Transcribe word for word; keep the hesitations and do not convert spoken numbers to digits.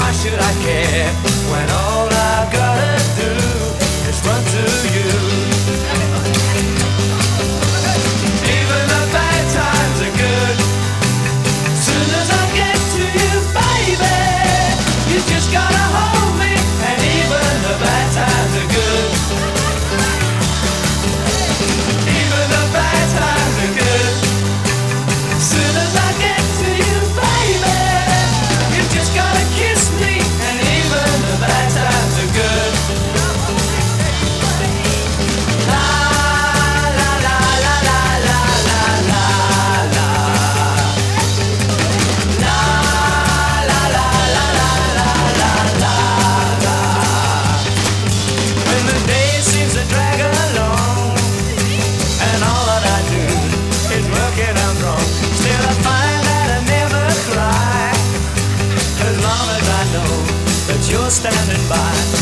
why should I care when all I gotta do is run to you? Even the bad times are good. Soon as I get to you, baby, you just gotta hold me, and even the bad times are good. Even the bad times are good. Soon as I get to you, baby, you just gotta kiss me, and even the bad times are good. La la la la la la la la la. La la la la la la la la la. When the day seems to drag along, and all that I do is work it out wrong, still I find that I never cry, as long as I know that you're standing by.